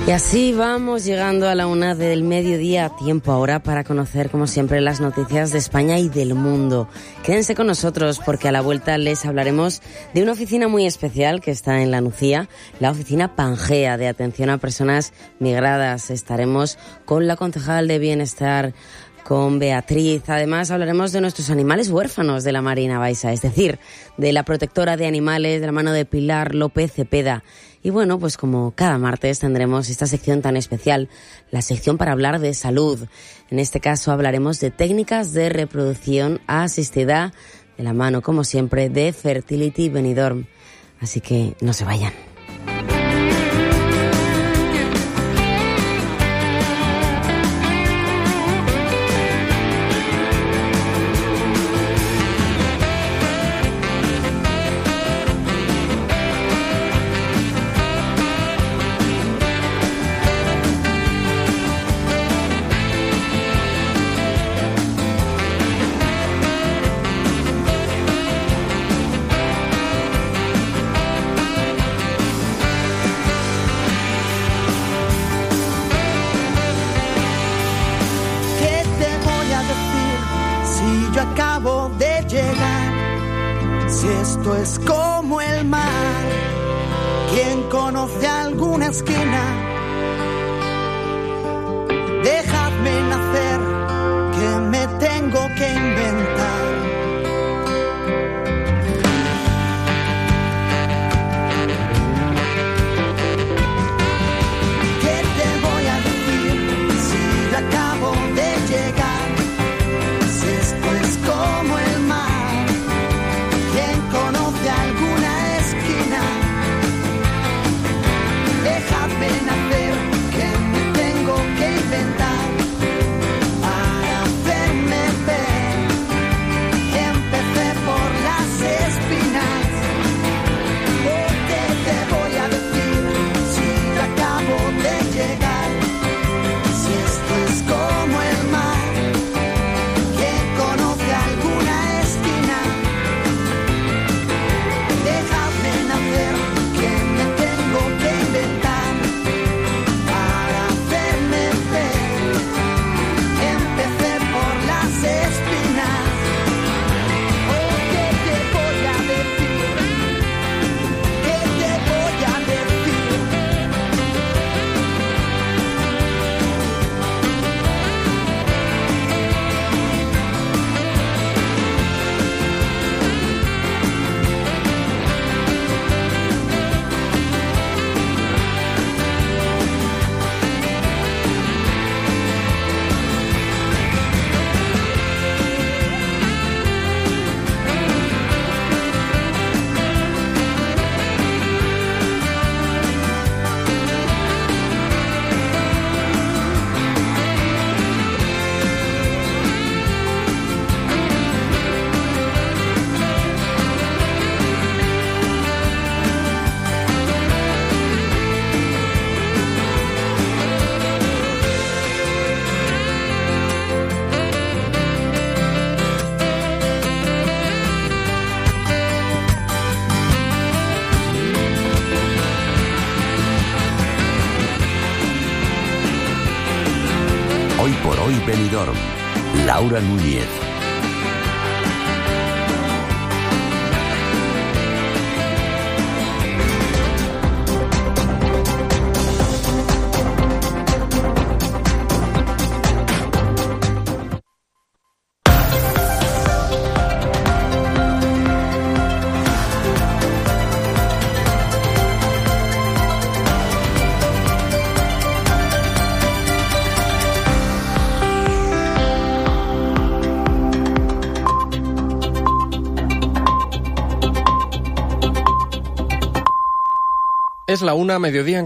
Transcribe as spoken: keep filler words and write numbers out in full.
Y así vamos llegando a la una del mediodía, tiempo ahora para conocer, como siempre, las noticias de España y del mundo. Quédense con nosotros porque a la vuelta les hablaremos de una oficina muy especial que está en La Nucía, la oficina Pangea de atención a personas migradas. Estaremos con la concejal de Bienestar, con Beatriz. Además hablaremos de nuestros animales huérfanos de la Marina Baixa, es decir, de la protectora de animales de la mano de Pilar López Cepeda. Y bueno, pues como cada martes tendremos esta sección tan especial, la sección para hablar de salud. En este caso hablaremos de técnicas de reproducción asistida de la mano, como siempre, de Fertility Benidorm. Así que no se vayan. Esto es como el mar, quien conoce alguna esquina, dejadme nacer, que me tengo que inventar. ¿Qué te voy a decir si yo acabo de llegar? Si esto es como el mar, conoce alguna esquina, déjame nacer, que me tengo que inventar para hacerme ver. Empecé por las espinas, porque te voy a decir si yo acabo de llegar. Si esto es como el mar, que conoce alguna esquina, déjame nacer, que me tengo que inventar para hacerme ver. Empecé por las espinas. Oh, ¿qué te voy a decir? ¿Qué te voy a decir? Hoy por hoy Benidorm, Laura Núñez. Es la una, mediodía en